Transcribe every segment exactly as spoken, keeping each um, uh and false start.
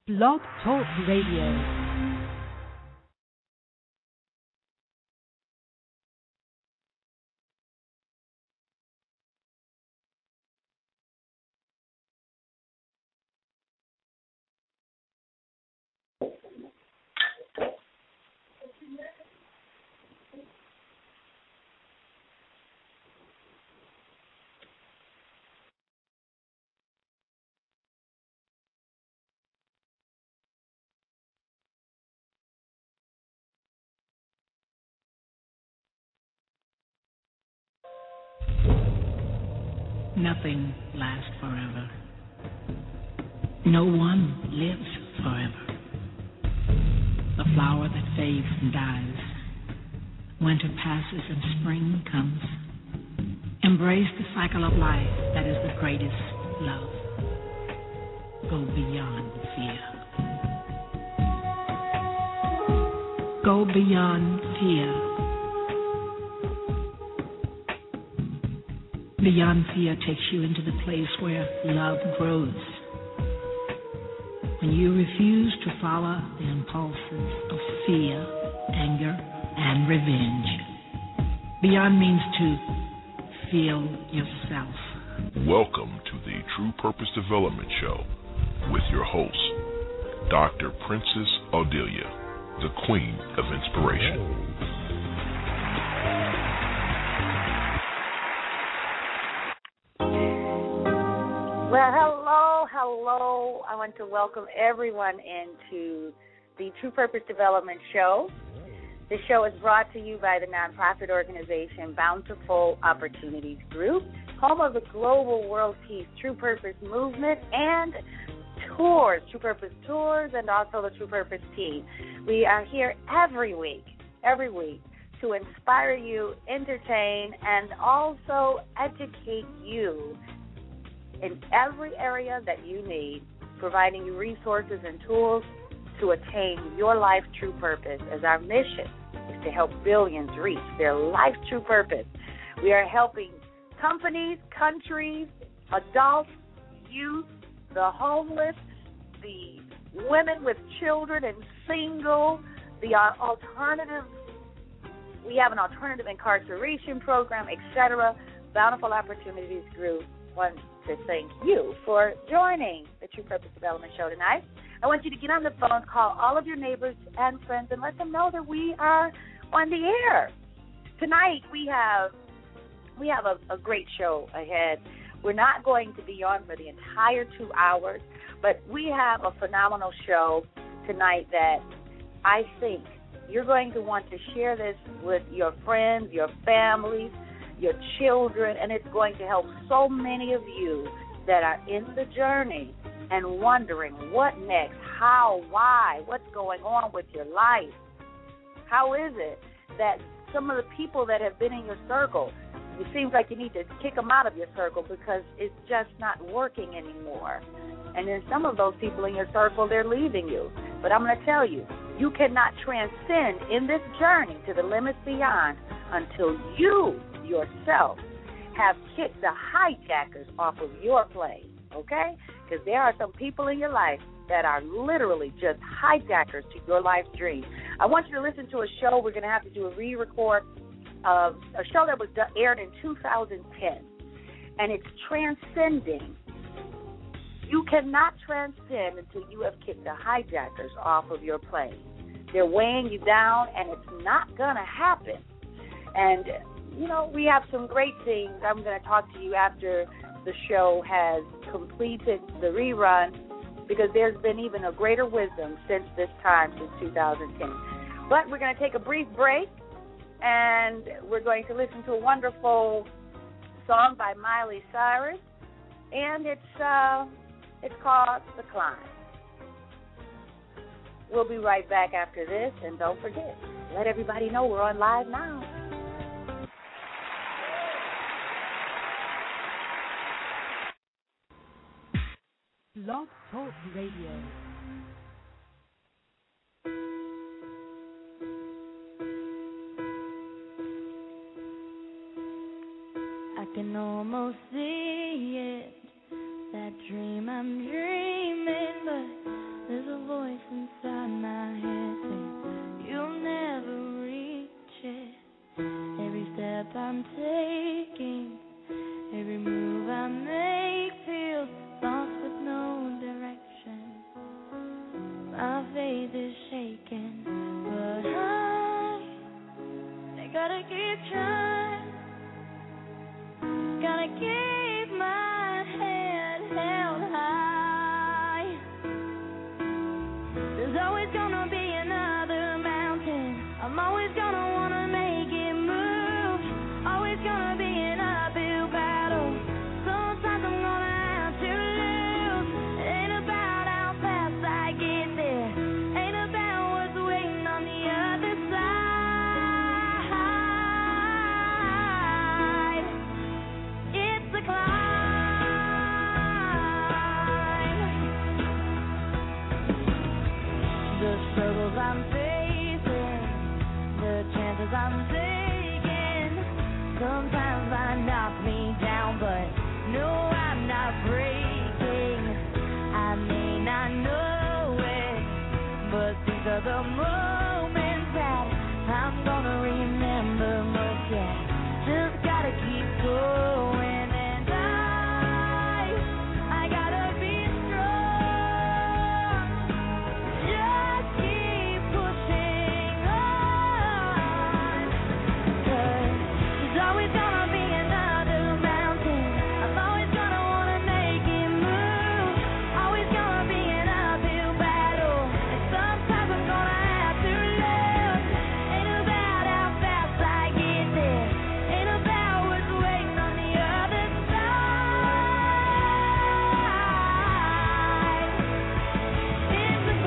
Blog Talk Radio. Nothing lasts forever. No one lives forever. The flower that fades and dies. Winter passes and spring comes. Embrace the cycle of life that is the greatest love. Go beyond fear. Go beyond fear. Beyond fear takes you into the place where love grows. When you refuse to follow the impulses of fear, anger, and revenge. Beyond means to feel yourself. Welcome to the True Purpose Development Show with your host, Doctor Princess Audelia, the Queen of Inspiration. Well, hello, hello. I want to welcome everyone into the True Purpose Development Show. This show is brought to you by the nonprofit organization Bountiful Opportunities Group, home of the Global World Peace True Purpose Movement and tours, True Purpose Tours, and also the True Purpose Team. We are here every week, every week, to inspire you, entertain, and also educate you in every area that you need, providing you resources and tools to attain your life true purpose, as our mission is to help billions reach their life true purpose. We are helping companies, countries, adults, youth, the homeless, the women with children and single, the uh, alternative, we have an alternative incarceration program, et cetera. Bountiful Opportunities Group wants to thank you for joining the True Purpose Development Show tonight. I want you to get on the phone, call all of your neighbors and friends, and let them know that we are on the air. Tonight we have we have a, a great show ahead. We're not going to be on for the entire two hours, but we have a phenomenal show tonight that I think you're going to want to share this with your friends, your families, your children, and it's going to help so many of you that are in the journey and wondering what next, how, why, what's going on with your life. How is it that some of the people that have been in your circle, it seems like you need to kick them out of your circle because it's just not working anymore. And then some of those people in your circle, they're leaving you. But I'm going to tell you, you cannot transcend in this journey to the limits beyond until you yourself have kicked the hijackers off of your plane, okay? Because there are some people in your life that are literally just hijackers to your life dream. I want you to listen to a show. We're going to have to do a re-record of a show that was aired in two thousand ten, and it's transcending. You cannot transcend until you have kicked the hijackers off of your plane. They're weighing you down, and it's not going to happen. And you know, we have some great things. I'm going to talk to you after the show has completed the rerun because there's been even a greater wisdom since this time, since two thousand ten. But we're going to take a brief break, and we're going to listen to a wonderful song by Miley Cyrus, and it's, uh, it's called The Climb. We'll be right back after this, and don't forget, let everybody know we're on live now. Blog Talk Radio. I can almost see it, that dream I'm dreaming, but there's a faith is shaking, but I, I gotta keep trying, gotta keep my head held high. There's always gonna be another mountain, I'm always gonna wanna make it move, always gonna be an uphill battle, sometimes I'm gonna have to lose. It ain't about how fast I get there, ain't about what's waiting on the other side. It's a climb. The struggles I'm facing, the chances I'm taking, sometimes I knock me down, but no, I'm not breaking. I may not know it, but these are the moments that I'm gonna remember most. Yeah, just gotta keep going, and I, I gotta be strong. Just keep pushing on, 'cause there's always gonna be another mountain. I'm always gonna wanna make it move. Always gonna be an uphill battle, and sometimes I'm gonna have to lose. Ain't about how fast I get there, ain't about what's waiting on the other side. It's a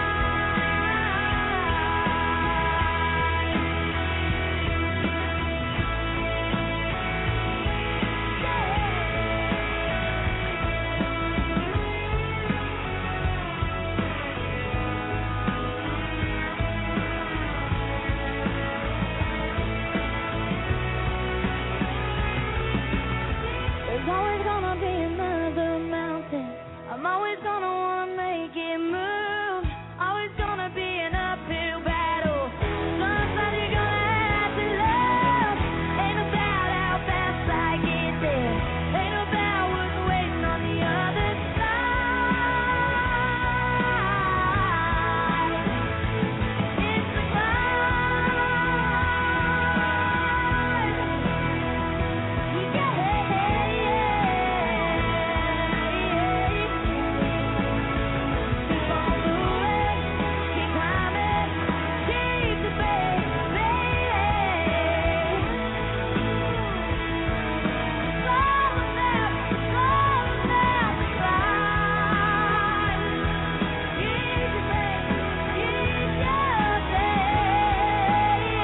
There's always gonna be another mountain, I'm always gonna wanna make it move, always gonna be an uphill battle, sometimes you're gonna have to love. Ain't about how fast I get there, ain't about what's waiting on the other side. It's a climb. Yeah, yeah, yeah. Keep on moving, keep climbing, keep the faith, baby. Slow down, slow down the climb. Keep the faith, keep your faith.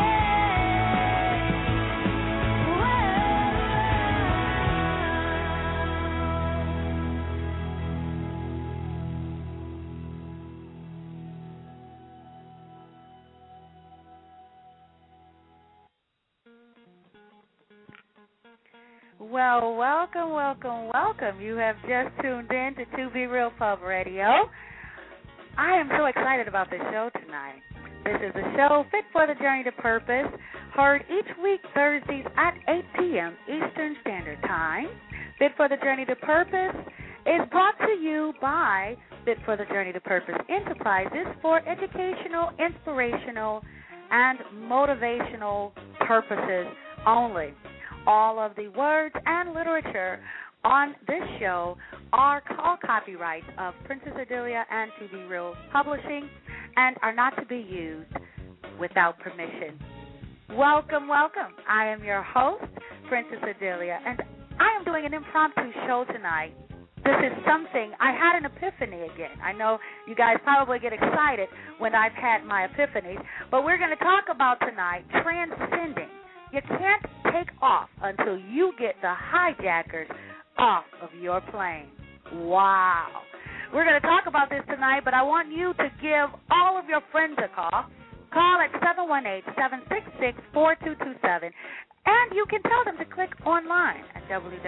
Well, welcome, welcome, welcome. You have just tuned in to To Be Real Pub Radio. I am so excited about this show tonight. This is a show fit for the journey to purpose, heard each week Thursdays at eight p.m. Eastern Standard Time. Fit for the Journey to Purpose is brought to you by Fit for the Journey to Purpose Enterprises for educational, inspirational, and motivational purposes only. All of the words and literature on this show are all copyrights of Princess Adelia and To Be Real Publishing and are not to be used without permission. Welcome, welcome. I am your host, Princess Adelia, and I am doing an impromptu show tonight. This is something, I had an epiphany again. I know you guys probably get excited when I've had my epiphanies, but we're going to talk about tonight transcending. You can't take off until you get the hijackers off of your plane. Wow. We're going to talk about this tonight, but I want you to give all of your friends a call. Call at seven one eight, seven six six, four two two seven, and you can tell them to click online at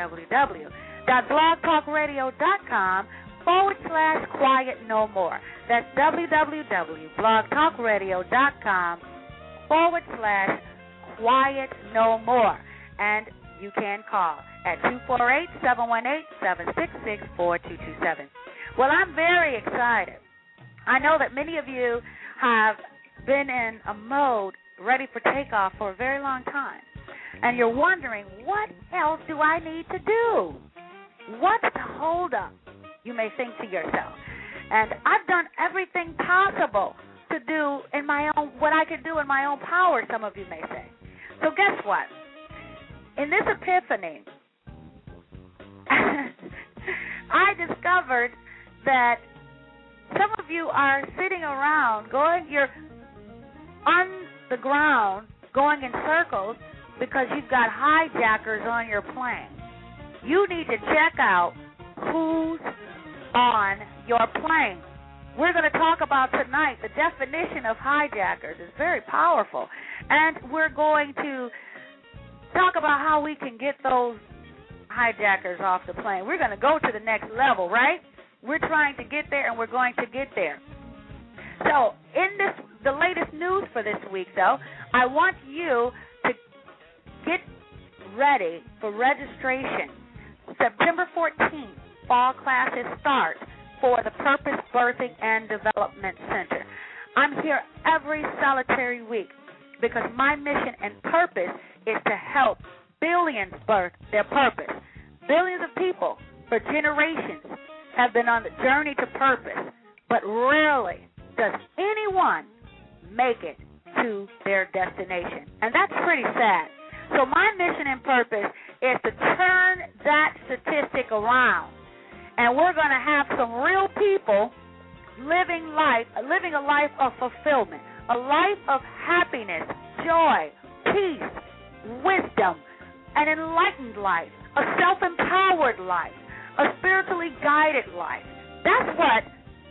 www.blogtalkradio.com forward slash quiet no more. That's www.blogtalkradio.com forward slash quiet no more. And you can call at two four eight, seven one eight, seven six six, four two two seven. Well, I'm very excited. I know that many of you have been in a mode ready for takeoff for a very long time, and you're wondering, what else do I need to do? What's the holdup? You may think to yourself. And I've done everything possible to do in my own, what I could do in my own power, some of you may say. So guess what? In this epiphany, I discovered that some of you are sitting around, going, you're on the ground, going in circles because you've got hijackers on your plane. You need to check out who's on your plane. We're going to talk about tonight the definition of hijackers. It's very powerful. And we're going to talk about how we can get those hijackers off the plane. We're going to go to the next level, right? We're trying to get there, and we're going to get there. So in this, the latest news for this week, though, I want you to get ready for registration. September fourteenth, fall classes start for the Purpose Birthing and Development Center. I'm here every solitary week because my mission and purpose is to help billions birth their purpose. Billions of people for generations have been on the journey to purpose, but rarely does anyone make it to their destination. And that's pretty sad. So my mission and purpose is to turn that statistic around. And we're going to have some real people living life, living a life of fulfillment, a life of happiness, joy, peace, wisdom, an enlightened life, a self-empowered life, a spiritually guided life. That's what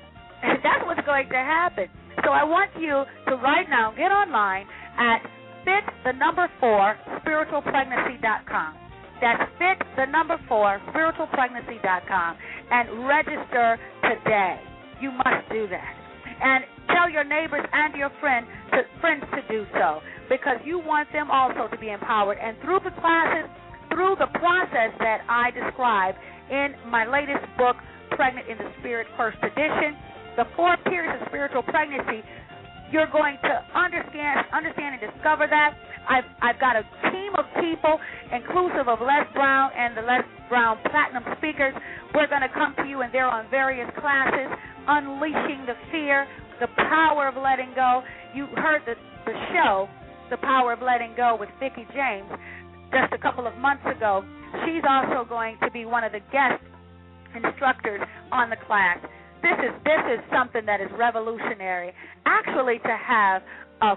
that's what's going to happen. So I want you to right now get online at fit the number four spiritual pregnancy dot com. That's fit the number four spiritual pregnancy dot com and register today. You must do that. And tell your neighbors and your friend to, friends to do so, because you want them also to be empowered. And through the classes, through the process that I describe in my latest book, Pregnant in the Spirit, first edition, the four periods of spiritual pregnancy, you're going to understand, understand and discover that. I've, I've got a team of people, inclusive of Les Brown and the Les Brown Platinum speakers. We're going to come to you, and they're on various classes, Unleashing the Fear, The Power of Letting Go. You heard the, the show, The Power of Letting Go, with Vicki James just a couple of months ago. She's also going to be one of the guest instructors on the class. This is this is something that is revolutionary, actually, to have a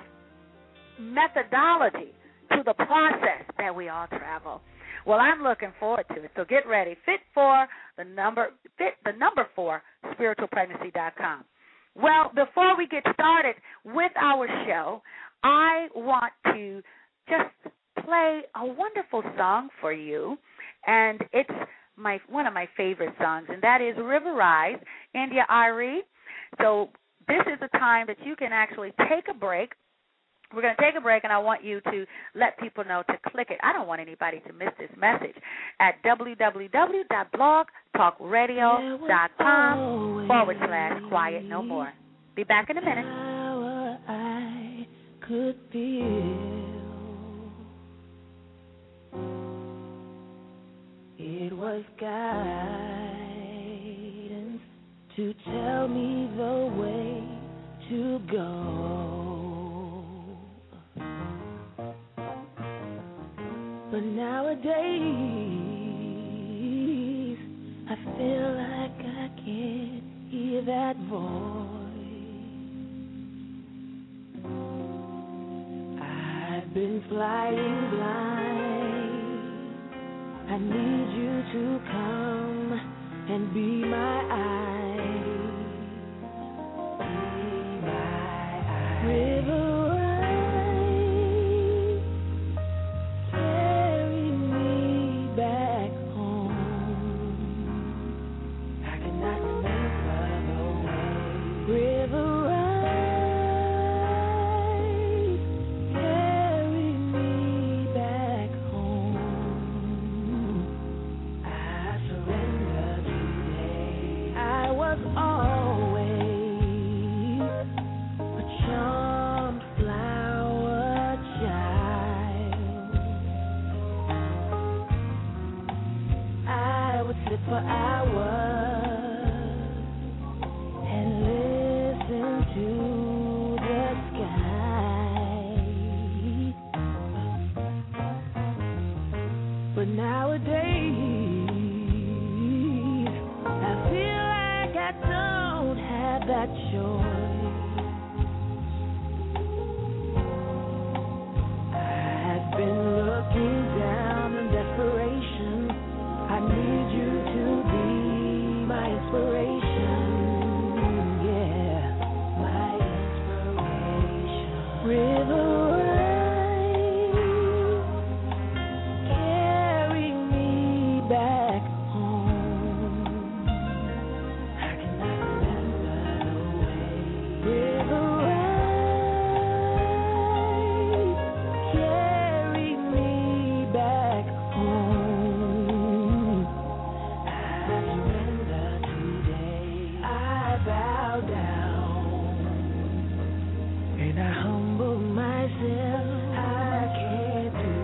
methodology to the process that we all travel. Well, I'm looking forward to it. So get ready. Fit for the number fit the number four spiritual pregnancy dot com. Well, before we get started with our show, I want to just play a wonderful song for you, and it's my one of my favorite songs, and that is River Rise, India Arie. So this is a time that you can actually take a break. We're going to take a break, and I want you to let people know to click it. I don't want anybody to miss this message at w w w dot blog talk radio dot com forward slash quiet no more. Be back in a minute. I could feel it was guidance to tell me the way to go. But nowadays, I feel like I can't hear that voice. I've been flying blind. I need you to come and be my eyes. Be my eyes. River Rise, carry me back home. I cannot remember the way. River Rise, carry me back home. I surrender today. I was all and I humble myself. I can't do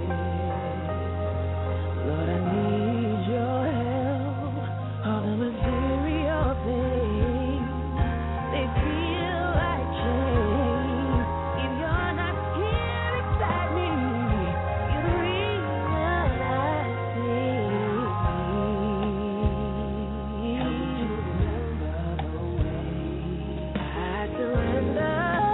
it. Lord, I need your help. All the material things, they feel like change. If you're not here beside me, you're the reason I sing. Help me to remember the way I surrender.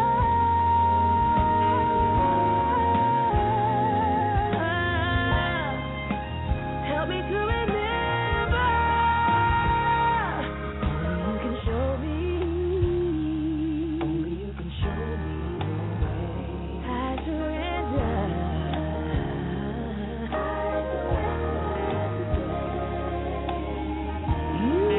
Help me to remember. Only you can show me. Only you can show me the way. I surrender. I surrender today. You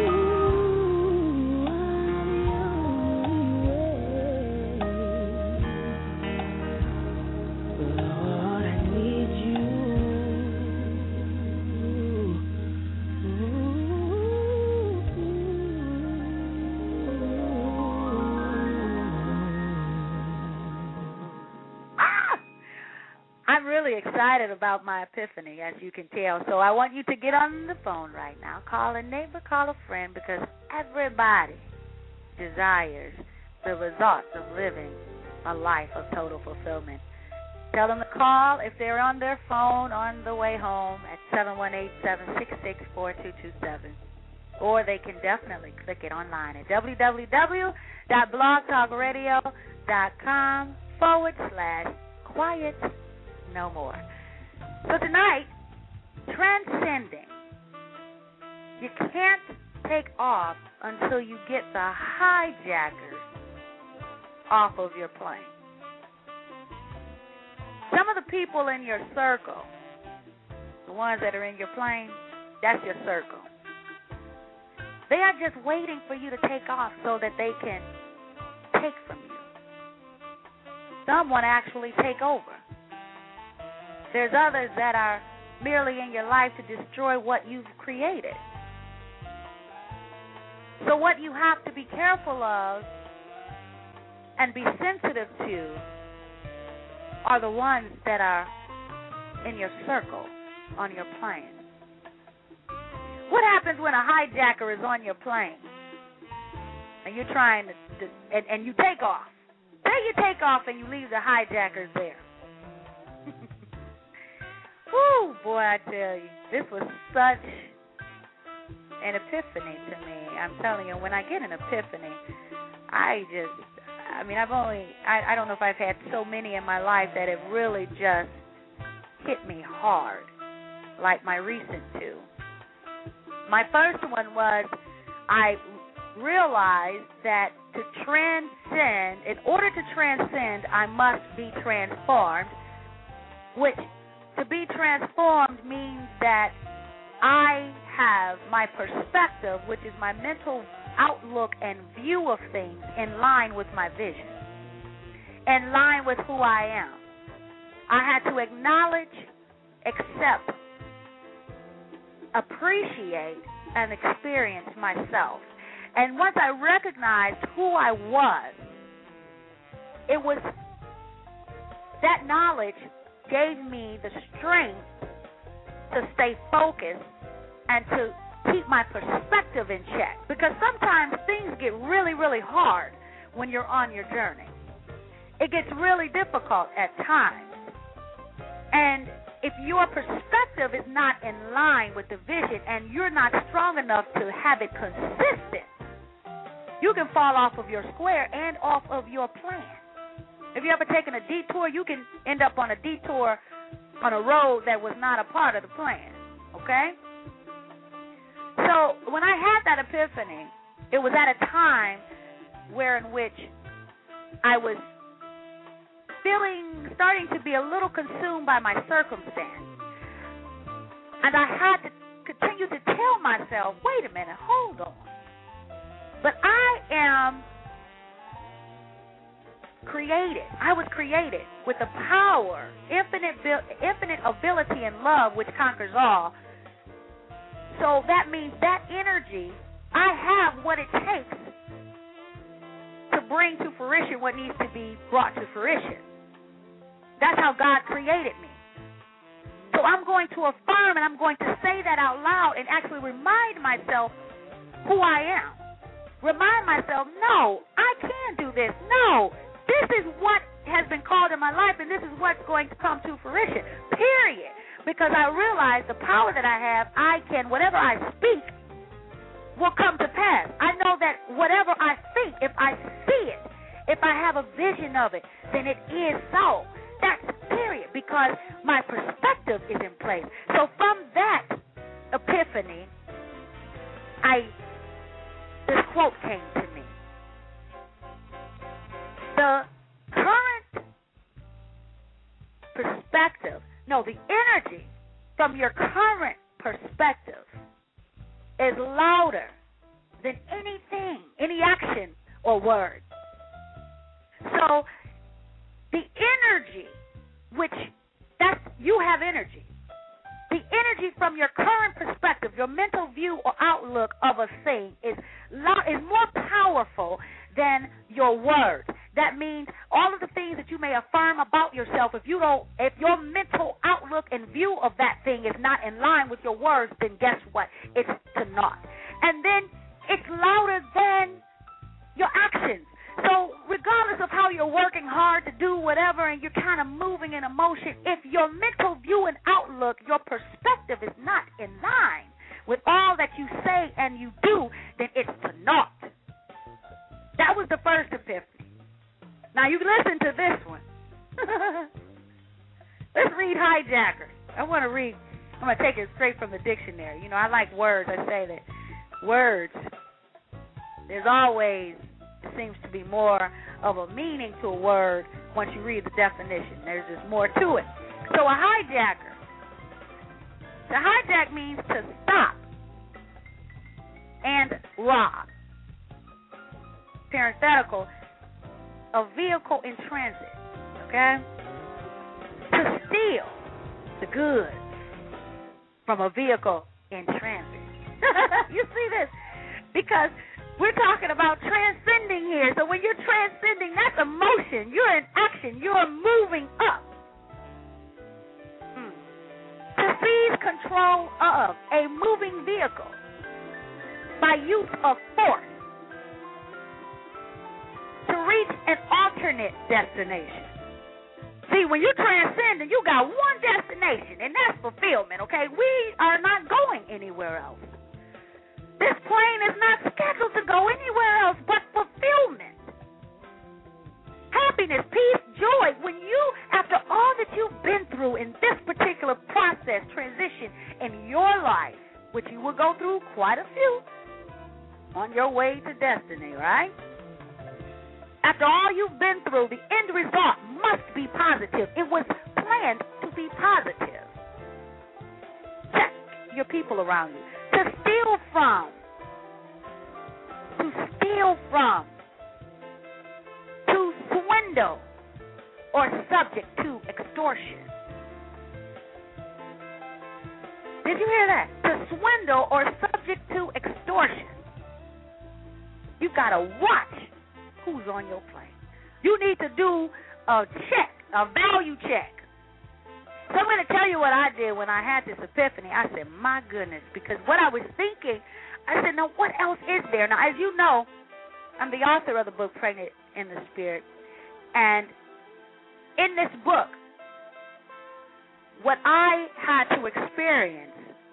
are the only way. Lord, I need you. Ah! I'm really excited about my epiphany, as you can tell. So I want you to get on the phone right now. Call a neighbor, call a friend, because everybody desires the results of living a life of total fulfillment. Tell them to call if they're on their phone on the way home at seven one eight, seven six six, four two two seven. Or they can definitely click it online at www.blogtalkradio.com forward slash quiet no more. So tonight, transcending. You can't take off until you get the hijackers off of your plane. Some of the people in your circle, the ones that are in your plane, that's your circle. They are just waiting for you to take off so that they can take from you. Some want to actually take over. There's others that are merely in your life to destroy what you've created. So what you have to be careful of and be sensitive to are the ones that are in your circle, on your plane. What happens when a hijacker is on your plane and you're trying to, to and, and you take off? Say you take off and you leave the hijackers there. Woo, boy, I tell you, this was such an epiphany to me. I'm telling you, when I get an epiphany, I just, I mean, I've only, I, I don't know if I've had so many in my life that have really just hit me hard, like my recent two. My first one was I realized that to transcend, in order to transcend, I must be transformed, which to be transformed means that I have my perspective, which is my mental outlook and view of things, in line with my vision, in line with who I am. I had to acknowledge, accept, appreciate, and experience myself. And once I recognized who I was, it was that knowledge gave me the strength to stay focused and to keep my perspective in check. Because sometimes things get really, really hard when you're on your journey. It gets really difficult at times. And if your perspective is not in line with the vision and you're not strong enough to have it consistent, you can fall off of your square and off of your plan. If you ever taken a detour, you can end up on a detour on a road that was not a part of the plan, okay? So when I had that epiphany, it was at a time where in which I was feeling, starting to be a little consumed by my circumstance. And I had to continue to tell myself, wait a minute, hold on. But I am created. I was created with the power, infinite, infinite ability and love which conquers all. So that means that energy, I have what it takes to bring to fruition what needs to be brought to fruition. That's how God created me. So I'm going to affirm and I'm going to say that out loud and actually remind myself who I am. Remind myself, no, I can do this. No, this is what has been called in my life, and this is what's going to come to fruition, period. Because I realize the power that I have, I can, whatever I speak will come to pass. I know that whatever I think, if I see it, if I have a vision of it, then it is so. That's period, because my perspective is in place. So from that epiphany, I this quote came to me. The current perspective, no, the energy from your current perspective is louder than anything, any action or word. So the energy, which that's you have energy. The energy from your current perspective, your mental view or outlook of a thing is is more powerful than your words. That means all of the things that you may affirm about yourself, if you don't, if your mental outlook and view of that thing is not in line with your words, then guess what? It's to naught. And then it's louder than your actions. So regardless of how you're working hard to do whatever and you're kind of moving in emotion, if your mental view and outlook, your perspective is not in line with all that you say and you do, then it's to naught. That was the first epiphany. Now you listen to this one. Let's read Hijacker. I want to read, I'm going to take it straight from the dictionary. You know, I like words. I say that words, there's always, it seems to be more of a meaning to a word once you read the definition. There's just more to it. So a hijacker. The hijack means to stop and rob. Parenthetical, a vehicle in transit, okay? To steal the goods from a vehicle in transit. You see this? Because we're talking about transcending here. So when you're transcending, that's emotion. You're in action. You're moving up. Hmm. To seize control of a moving vehicle by use of force. To reach an alternate destination. See, when you're transcending, you got one destination, and that's fulfillment, okay? We are not going anywhere else. This plane is not scheduled to go anywhere else but fulfillment. Happiness, peace, joy. When you, after all that you've been through in this particular process, transition in your life, which you will go through quite a few on your way to destiny, right? After all you've been through, the end result must be positive. It was planned to be positive. Check your people around you. To steal from. To steal from. To swindle or subject to extortion. Did you hear that? To swindle or subject to extortion. You got to watch who's on your plane. You need to do a check, a value check. So I'm going to tell you what I did when I had this epiphany. I said, my goodness, because what I was thinking, I said, now what else is there? Now, as you know, I'm the author of the book, Pregnant in the Spirit. And in this book, what I had to experience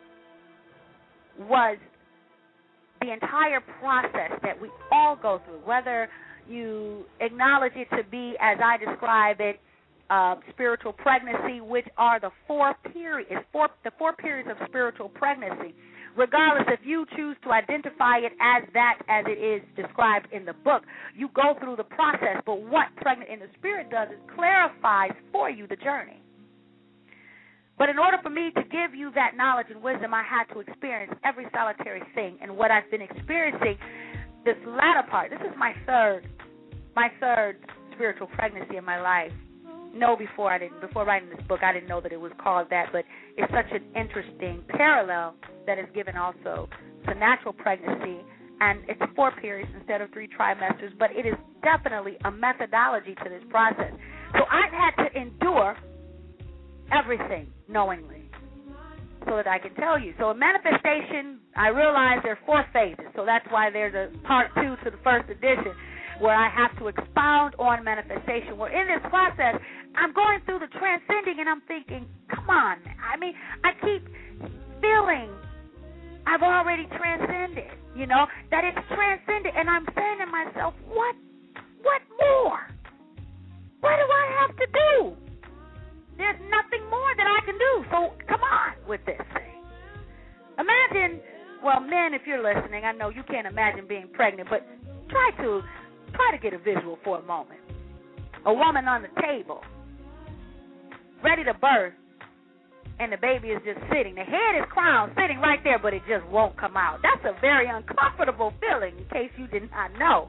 was the entire process that we all go through, whether you acknowledge it to be, as I describe it, uh, spiritual pregnancy, which are the four periods, four, the four periods of spiritual pregnancy. Regardless if you choose to identify it as that, as it is described in the book, you go through the process. But what Pregnant in the Spirit does is clarifies for you the journey. But in order for me to give you that knowledge and wisdom, I had to experience every solitary thing. And what I've been experiencing this latter part, this is my third, my third spiritual pregnancy in my life. No, before I didn't, before writing this book, I didn't know that it was called that, but it's such an interesting parallel that is given also to natural pregnancy and it's four periods instead of three trimesters, but it is definitely a methodology to this process. So I've had to endure everything knowingly so that I can tell you. So in manifestation, I realize there are four phases, so that's why there's a part two to the first edition where I have to expound on manifestation. Where in this process, I'm going through the transcending, and I'm thinking, come on. I mean, I keep feeling I've already transcended, you know, that it's transcended, and I'm saying to myself, what, what more? What do I have to do? There's nothing more that I can do, so come on with this thing. Imagine, well, men, if you're listening, I know you can't imagine being pregnant, but try to try to get a visual for a moment. A woman on the table, ready to birth, and the baby is just sitting. The head is crowned, sitting right there, but it just won't come out. That's a very uncomfortable feeling, in case you did not know.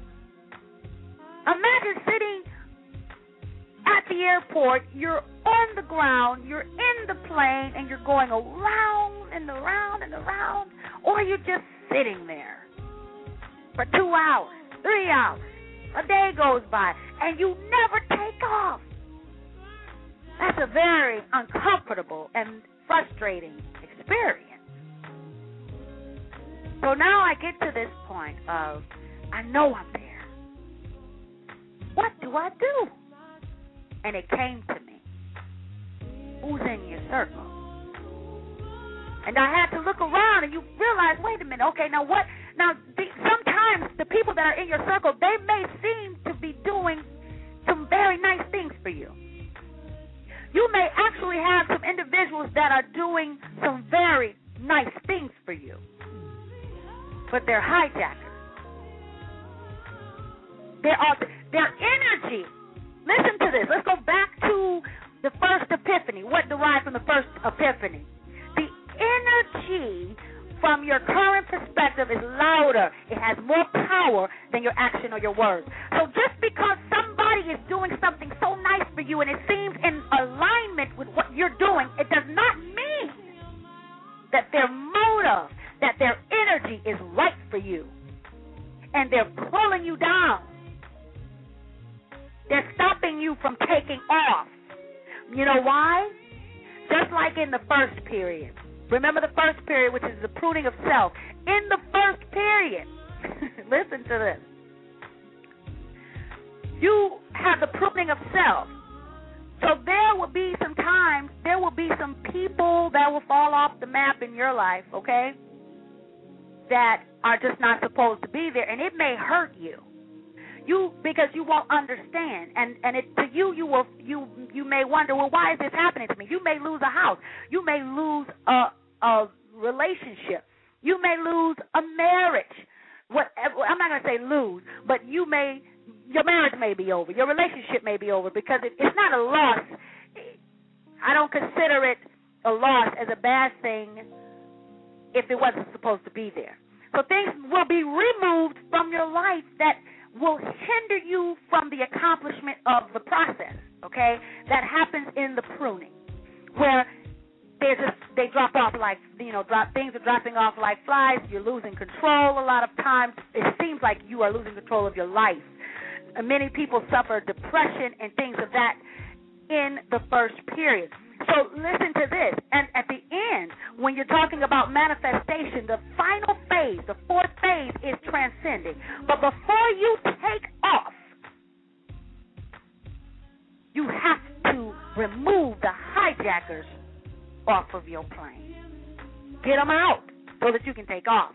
Imagine sitting at the airport, you're on the ground, you're in the plane, and you're going around and around and around, or you're just sitting there for two hours, three hours, a day goes by, and you never take off. That's a very uncomfortable and frustrating experience. So now I get to this point of, I know I'm there. What do I do? And it came to me. Who's in your circle? And I had to look around, and you realize, wait a minute, okay, now what? Now, the, sometimes the people that are in your circle, they may seem to be doing some very nice things for you. You may actually have some individuals that are doing some very nice things for you, but they're hijackers. They're, their energy. Listen to this. Let's go back to the first epiphany. What derived from the first epiphany? The energy from your current perspective is louder. It has more power than your action or your words. So just because somebody is doing something so nice for you and it seems in alignment with what you're doing, it does not mean that their motive, that their energy is right for you. And they're pulling you down. They're stopping you from taking off. You know why? Just like in the first period. Remember the first period, which is the pruning of self. In the first period, listen to this. You have the pruning of self. So there will be some times, there will be some people that will fall off the map in your life, okay, that are just not supposed to be there, and it may hurt you. You because you won't understand, and and it, to you you will you you may wonder, well, why is this happening to me? You may lose a house, you may lose a a relationship, you may lose a marriage. What I'm not going to say lose, but you may your marriage may be over, your relationship may be over because it, it's not a loss. I don't consider it a loss as a bad thing if it wasn't supposed to be there. So things will be removed from your life that will hinder you from the accomplishment of the process, okay? That happens in the pruning, where they just they drop off like, you know, drop things are dropping off like flies. You're losing control a lot of times. It seems like you are losing control of your life. And many people suffer depression and things of that in the first period. So listen to this. And at the end, when you're talking about manifestation, the final phase, the fourth phase is transcending. But before you take off, you have to remove the hijackers off of your plane. Get them out so that you can take off.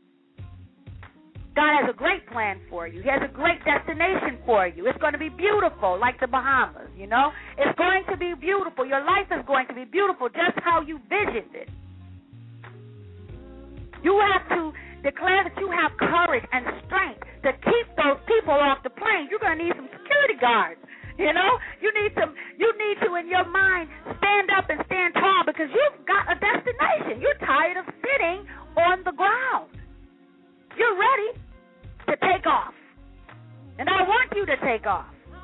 God has a great plan for you. He has a great destination for you. It's going to be beautiful, like the Bahamas, you know. It's going to be beautiful. Your life is going to be beautiful just how you visioned it. You have to declare that you have courage and strength to keep those people off the plane. You're going to need some security guards, you know. You need some. You need to, in your mind, stand up and stand tall because you've got a destination. You're tired of sitting on the ground. You're ready to take off. And I want you to take off.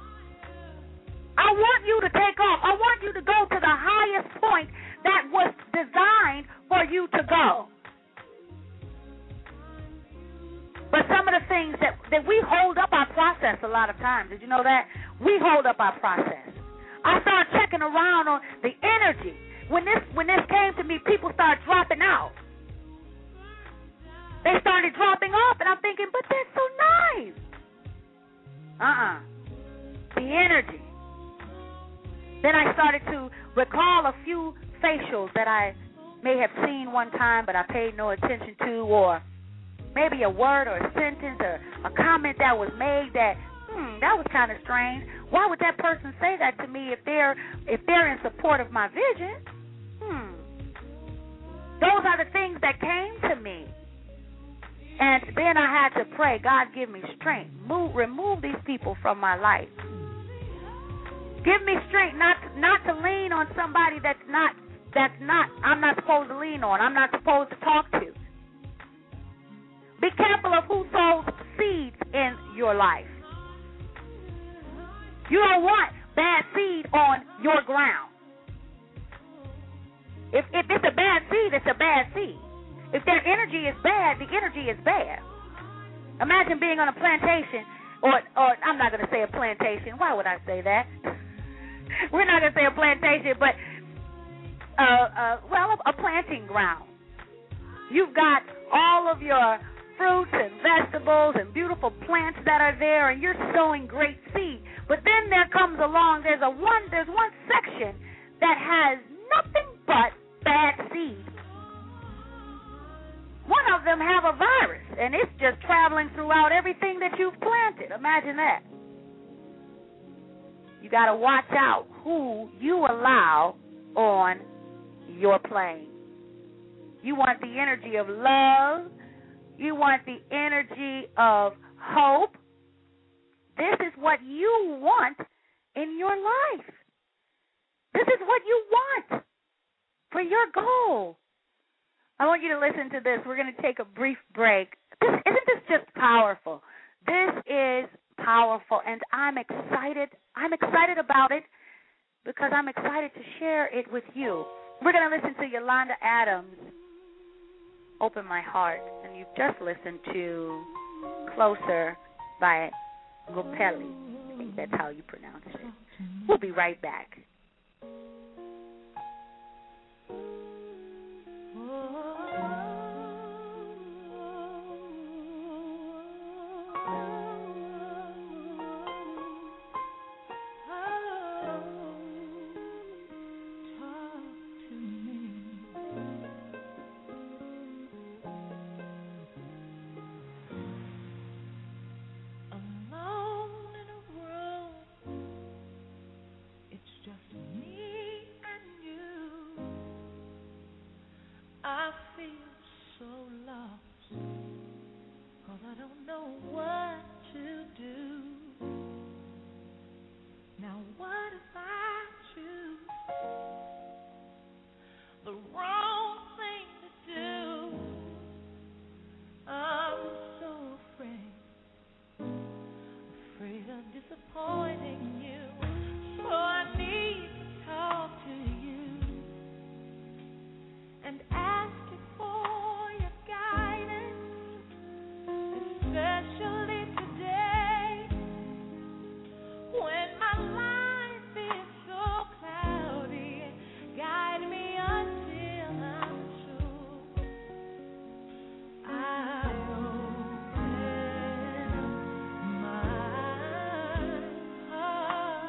I want you to take off. I want you to go to the highest point that was designed for you to go. But some of the things that, that we hold up our process a lot of times. Did you know that? We hold up our process. I started checking around on the energy. When this when this came to me, people started dropping out. They started dropping off, and I'm thinking, but that's so nice. Uh-uh. The energy. Then I started to recall a few facials that I may have seen one time, but I paid no attention to, or maybe a word or a sentence or a comment that was made that, hmm, that was kind of strange. Why would that person say that to me if they're if they're in support of my vision? Hmm. Those are the things that came to me. And then I had to pray, God, give me strength. Move, remove these people from my life. Give me strength not to, not to lean on somebody that's not that's not I'm not supposed to lean on. I'm not supposed to talk to. Be careful of who sows seeds in your life. You don't want bad seed on your ground. If if it's a bad seed, it's a bad seed. If their energy is bad, the energy is bad. Imagine being on a plantation, or or I'm not going to say a plantation. Why would I say that? We're not going to say a plantation, but uh, uh, well, a planting ground. You've got all of your fruits and vegetables and beautiful plants that are there, and you're sowing great seed. But then there comes along, there's a one, there's one section that has nothing but bad seed. One of them have a virus, and it's just traveling throughout everything that you've planted. Imagine that. You got to watch out who you allow on your plane. You want the energy of love. You want the energy of hope. This is what you want in your life. This is what you want for your goal. I want you to listen to this. We're going to take a brief break. This, isn't this just powerful? This is powerful, and I'm excited. I'm excited about it because I'm excited to share it with you. We're going to listen to Yolanda Adams, Open My Heart, and you've just listened to Closer by Gopelli. I think that's how you pronounce it. We'll be right back. My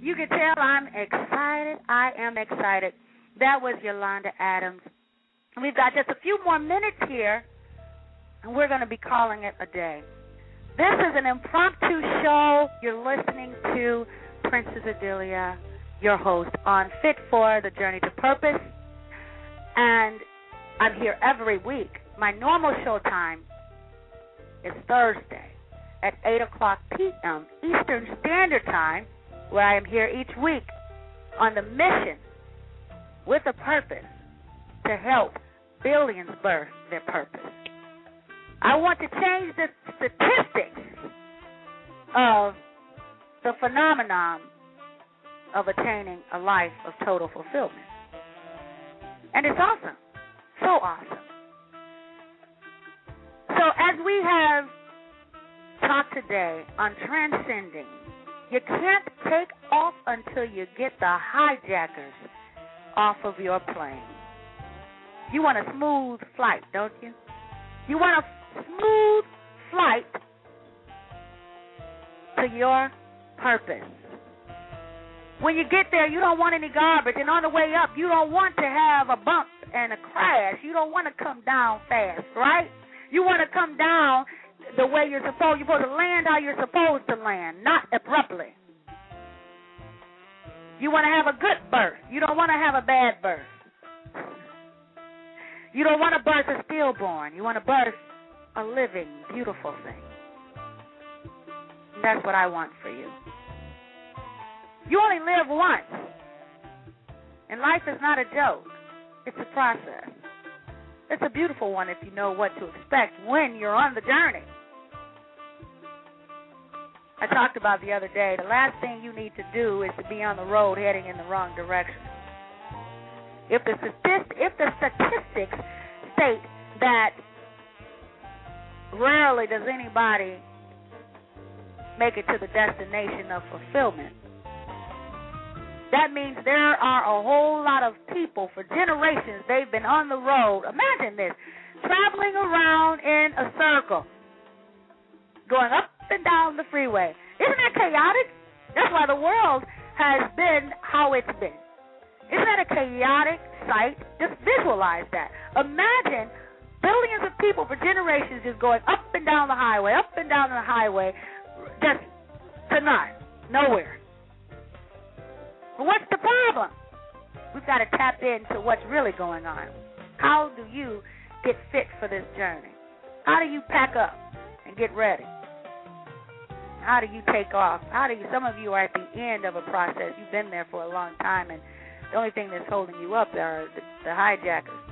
You can tell I'm excited. I am excited. That was Yolanda Adams. We've got just a few more minutes here, and we're going to be calling it a day. This is an impromptu show. You're listening to Princess Adelia, your host, on Fit for the Journey to Purpose. And I'm here every week. My normal show time is Thursday at eight o'clock p.m. Eastern Standard Time, where I am here each week on the mission with a purpose to help billions birth their purpose. I want to change the statistics of the phenomenon of attaining a life of total fulfillment. And it's awesome. So awesome. So as we have talked today on transcending, you can't take off until you get the hijackers off of your plane. You want a smooth flight, don't you? You want a smooth flight to your purpose. When you get there, you don't want any garbage, and on the way up, you don't want to have a bump and a crash. You don't want to come down fast, right? You want to come down the way you're supposed. You're supposed to land how you're supposed to land, not abruptly. You want to have a good birth. You don't want to have a bad birth. You don't want to birth a stillborn. You want to birth a living, beautiful thing. And that's what I want for you. You only live once. And life is not a joke. It's a process. It's a beautiful one if you know what to expect when you're on the journey. I talked about the other day, the last thing you need to do is to be on the road heading in the wrong direction. If the, statist- if the statistics state that rarely does anybody make it to the destination of fulfillment, that means there are a whole lot of people for generations. They've been on the road. Imagine this, traveling around in a circle, going up and down the freeway. Isn't that chaotic? That's why the world has been how it's been. Isn't that a chaotic sight? Just visualize that. Imagine billions of people for generations just going up and down the highway, up and down the highway, just to not, nowhere. But what's the problem? We've got to tap into what's really going on. How do you get fit for this journey? How do you pack up and get ready? How do you take off? How do you? Some of you are at the end of a process. You've been there for a long time, and the only thing that's holding you up are the, the hijackers.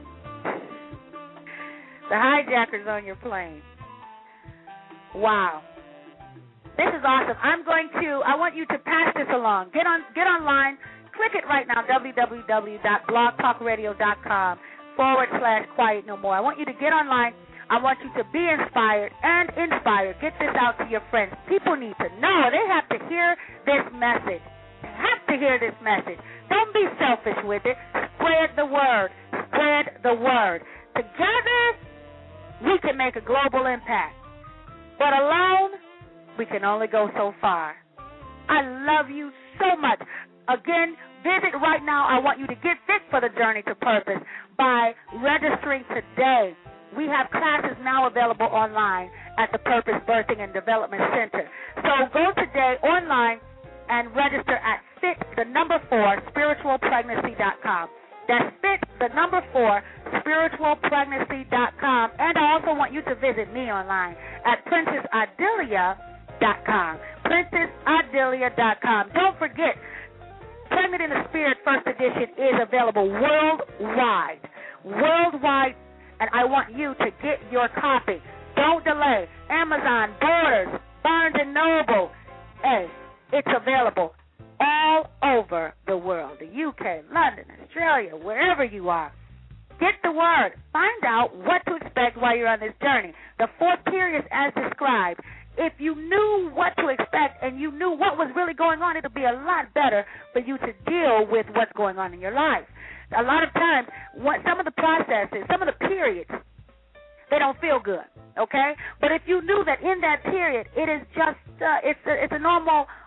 The hijackers on your plane. Wow. This is awesome. I'm going to, I want you to pass this along. Get on, get online. Click it right now, www.blogtalkradio.com forward slash quiet no more. I want you to get online. I want you to be inspired and inspired. Get this out to your friends. People need to know. They have to hear this message. They have to hear this message. Don't be selfish with it. Spread the word. Spread the word. Together, we can make a global impact. But alone, we can only go so far. I love you so much. Again, visit right now. I want you to get fit for the journey to purpose by registering today. We have classes now available online at the Purpose Birthing and Development Center. So go today online and register at fit the number four spiritual pregnancy dot com. That's fit the number four spiritual pregnancy dot com. And I also want you to visit me online at princess adelia dot com. princess adelia dot com. Don't forget, Pregnant in the Spirit First Edition is available worldwide. Worldwide. And I want you to get your copy. Don't delay. Amazon, Borders, Barnes and Noble. Hey, it's available all over the world. The U K, London, Australia, wherever you are. Get the word. Find out what to expect while you're on this journey. The four periods as described. If you knew what to expect and you knew what was really going on, it would be a lot better for you to deal with what's going on in your life. A lot of times, what, some of the processes, some of the periods, they don't feel good, okay? But if you knew that in that period, it is just, uh, it's, a, it's a normal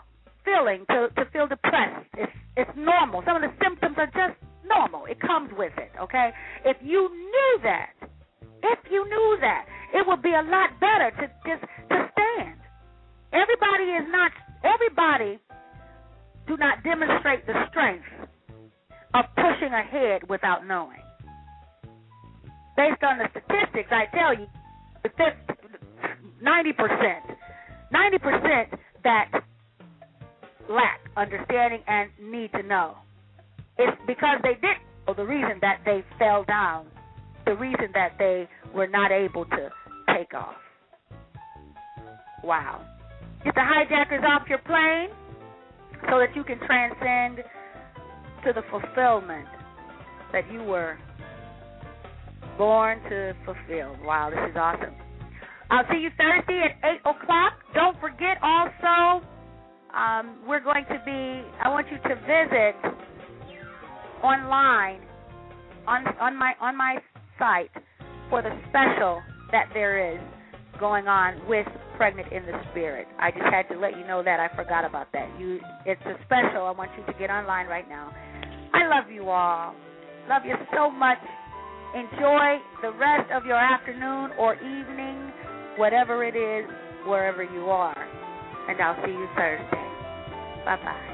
feeling to, to feel depressed. It's it's normal. Some of the symptoms are just normal. It comes with it, okay? If you knew that, if you knew that, it would be a lot better to just to stand. Everybody is not, everybody do not demonstrate the strength of pushing ahead without knowing. Based on the statistics, I tell you, ninety percent, ninety percent that lack understanding and need to know. It's because they didn't know the reason that they fell down, the reason that they were not able to take off. Wow. Get the hijackers off your plane so that you can transcend to the fulfillment that you were born to fulfill. Wow, this is awesome. I'll see you Thursday at eight o'clock. Don't forget also, um, we're going to be, I want you to visit online on on my on my site for the special that there is going on with Pregnant in the Spirit. I just had to let you know that. I forgot about that. You, it's a special. I want you to get online right now. I love you all. Love you so much. Enjoy the rest of your afternoon or evening, whatever it is, wherever you are. And I'll see you Thursday. Bye-bye.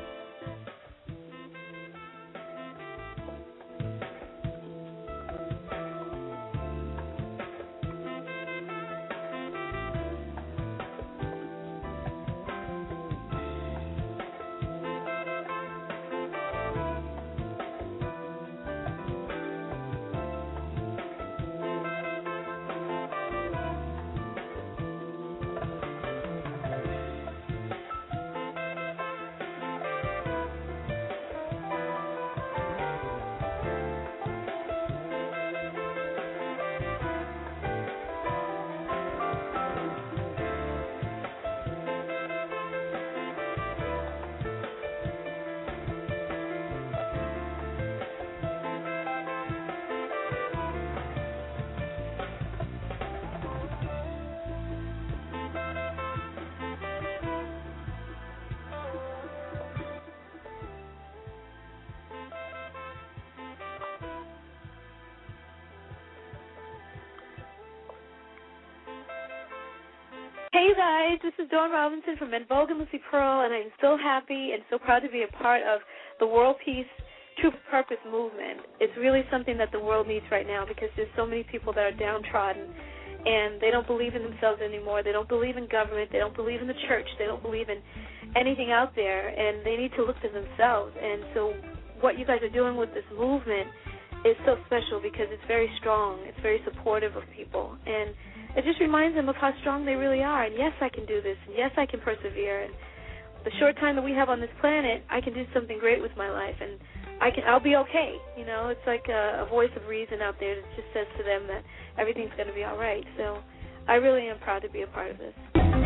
Hey, you guys, this is Dawn Robinson from En Vogue and Lucy Pearl, and I'm so happy and so proud to be a part of the World Peace True Purpose movement. It's really something that the world needs right now because there's so many people that are downtrodden, and they don't believe in themselves anymore. They don't believe in government. They don't believe in the church. They don't believe in anything out there, and they need to look to themselves. And so what you guys are doing with this movement is so special because it's very strong. It's very supportive of people, and it just reminds them of how strong they really are. And yes, I can do this. And yes, I can persevere. And the short time that we have on this planet, I can do something great with my life. And I can, I'll be okay. You know, it's like a, a voice of reason out there that just says to them that everything's going to be all right. So I really am proud to be a part of this.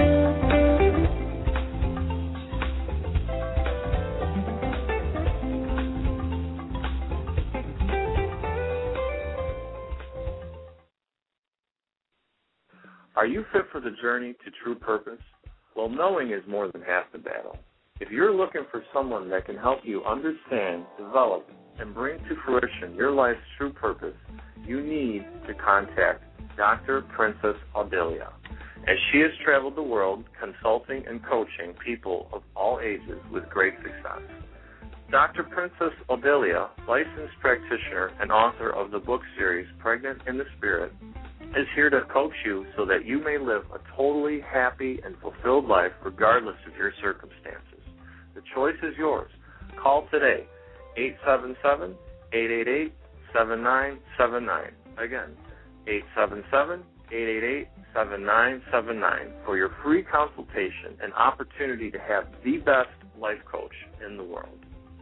Are you fit for the journey to true purpose? Well, knowing is more than half the battle. If you're looking for someone that can help you understand, develop, and bring to fruition your life's true purpose, you need to contact Doctor Princess Audelia, as she has traveled the world consulting and coaching people of all ages with great success. Doctor Princess Audelia, licensed practitioner and author of the book series Pregnant in the Spirit, is here to coach you so that you may live a totally happy and fulfilled life regardless of your circumstances. The choice is yours. Call today, eight seven seven, eight eight eight, seven nine seven nine. Again, eight seven seven, eight eight eight, seven nine seven nine for your free consultation and opportunity to have the best life coach in the world.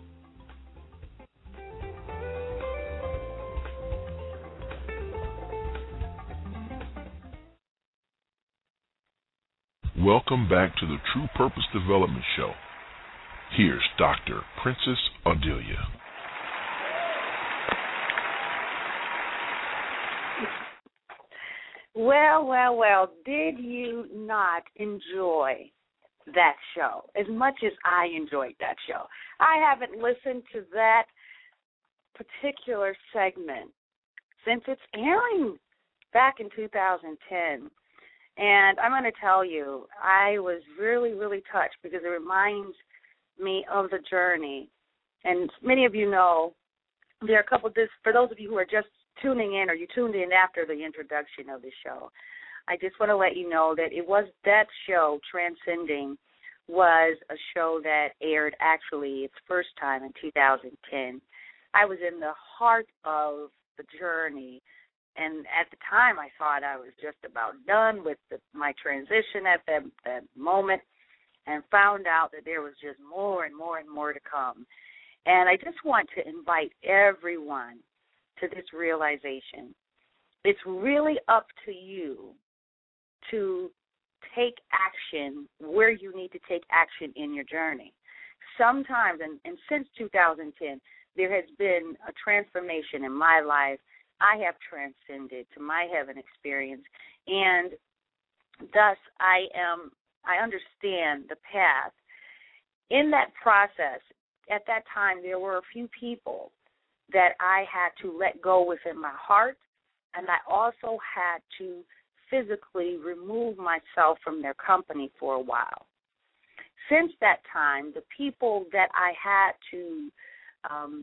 Welcome back to the True Purpose Development Show. Here's Doctor Princess Audelia. Well, well, well, did you not enjoy that show as much as I enjoyed that show. I haven't listened to that particular segment since its airing back in two thousand ten. And I'm going to tell you, I was really, really touched because it reminds me of the journey. And many of you know there are a couple of this, for those of you who are just tuning in or you tuned in after the introduction of the show, I just want to let you know that it was that show, Transcending, was a show that aired actually its first time in two thousand ten. I was in the heart of the journey, and at the time I thought I was just about done with the, my transition at that, that moment, and found out that there was just more and more and more to come. And I just want to invite everyone to this realization. It's really up to you to take action where you need to take action in your journey. Sometimes, and, and since two thousand ten, there has been a transformation in my life. I have transcended to my heaven experience, and thus I am. I understand the path. In that process, at that time, there were a few people that I had to let go within my heart, and I also had to physically remove myself from their company for a while. Since that time, the people that I had to um,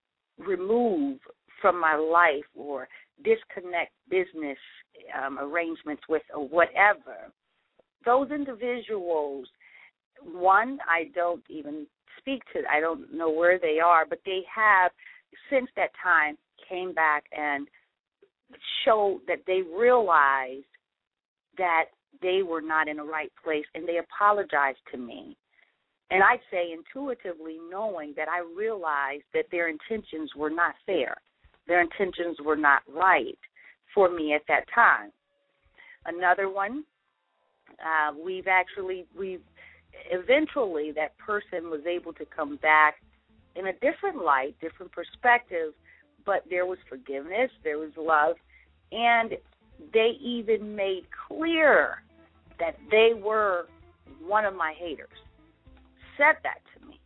remove from my life or disconnect business um, arrangements with or whatever, those individuals, one, I don't even speak to, I don't know where they are, but they have, since that time, came back and showed that they realized that they were not in the right place, and they apologized to me. And I'd say intuitively knowing that I realized that their intentions were not fair. Their intentions were not right for me at that time. Another one, uh, we've actually, we've eventually that person was able to come back in a different light, different perspective, but there was forgiveness, there was love, and they even made clear that they were one of my haters. Said that to me.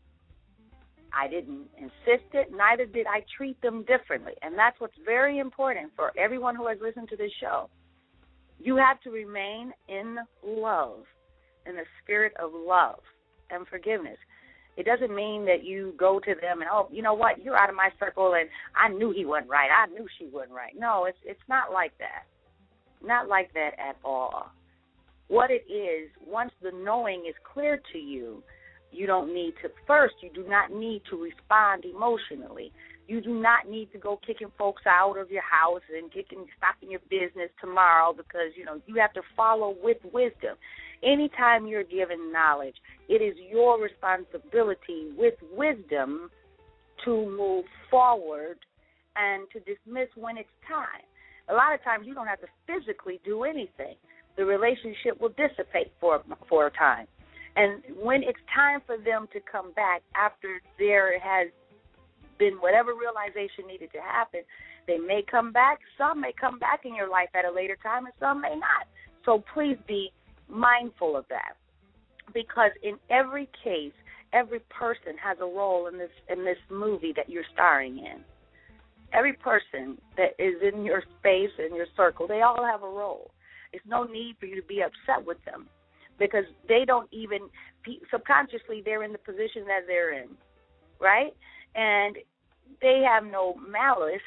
I didn't insist it, neither did I treat them differently. And that's what's very important for everyone who has listened to this show. You have to remain in love, in the spirit of love and forgiveness. It doesn't mean that you go to them and, oh, you know what, you're out of my circle and I knew he wasn't right. I knew she wasn't right. No, it's it's not like that. Not like that at all. What it is, once the knowing is clear to you, you don't need to, first, you do not need to respond emotionally. You do not need to go kicking folks out of your house and kicking, stopping your business tomorrow because, you know, you have to follow with wisdom. Anytime you're given knowledge, it is your responsibility with wisdom to move forward and to dismiss when it's time. A lot of times you don't have to physically do anything. The relationship will dissipate for, for a time. And when it's time for them to come back after there has been whatever realization needed to happen, they may come back. Some may come back in your life at a later time, and some may not. So please be mindful of that, because in every case, every person has a role in this in this movie that you're starring in. Every person that is in your space, in your circle, they all have a role. There's no need for you to be upset with them because they don't even, subconsciously, they're in the position that they're in, right? And they have no malice,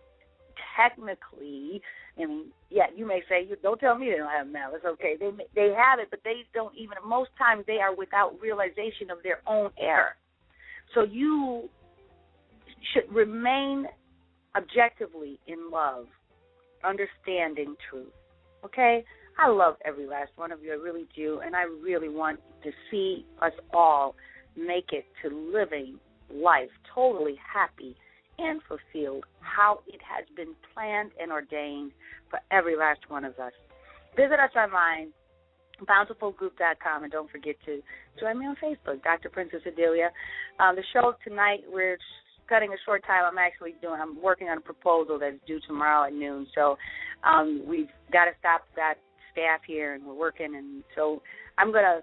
technically. I mean, yeah, you may say, don't tell me they don't have malice. Okay, they they have it, but they don't even, most times they are without realization of their own error. So you should remain objectively in love, understanding truth, okay? I love every last one of you, I really do, and I really want to see us all make it to living life totally happy and fulfilled how it has been planned and ordained for every last one of us. Visit us online, bountiful group dot com, and don't forget to join me on Facebook, Doctor Princess Adelia. Um, the show tonight, we're cutting a short time. I'm actually doing, I'm working on a proposal that's due tomorrow at noon, so um, we've got to stop that staff here, and we're working, and so I'm going to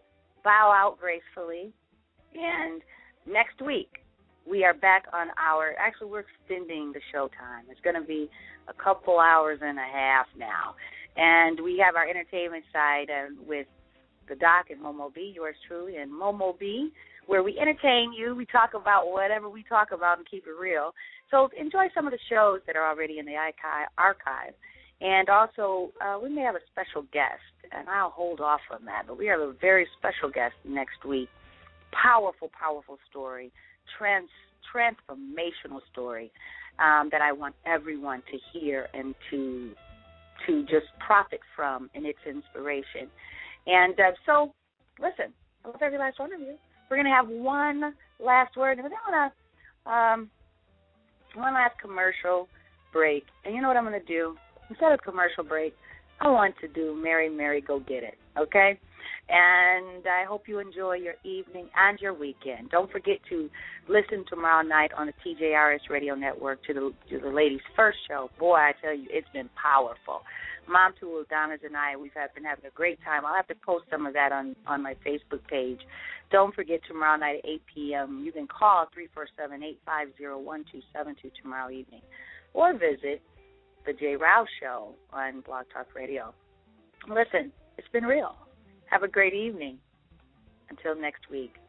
bow out gracefully. And next week, we are back on our, actually, we're extending the show time. It's going to be a couple hours and a half now. And we have our entertainment side uh, with the Doc and Momo B, yours truly, and Momo B, where we entertain you. We talk about whatever we talk about and keep it real. So enjoy some of the shows that are already in the archive. And also, uh, we may have a special guest, and I'll hold off on that. But we have a very special guest next week. Powerful, powerful story, trans transformational story um, that I want everyone to hear and to to just profit from in its inspiration. And uh, so, listen, I love every last one of you. We're going to have one last word, and we're going to um, one last commercial break. And you know what I'm going to do? Instead of commercial break, I want to do Mary, Mary, Go Get It, okay? And I hope you enjoy your evening and your weekend. Don't forget to listen tomorrow night on the T J R S Radio Network to the to the ladies' first show. Boy, I tell you, it's been powerful. Mom Two Adonis and I, we've have been having a great time. I'll have to post some of that on, on my Facebook page. Don't forget tomorrow night at eight p.m. You can call three four seven, eight five zero, one two seven two tomorrow evening. Or visit the Jay Rouse Show on Blog Talk Radio. Listen, it's been real. Have a great evening. Until next week.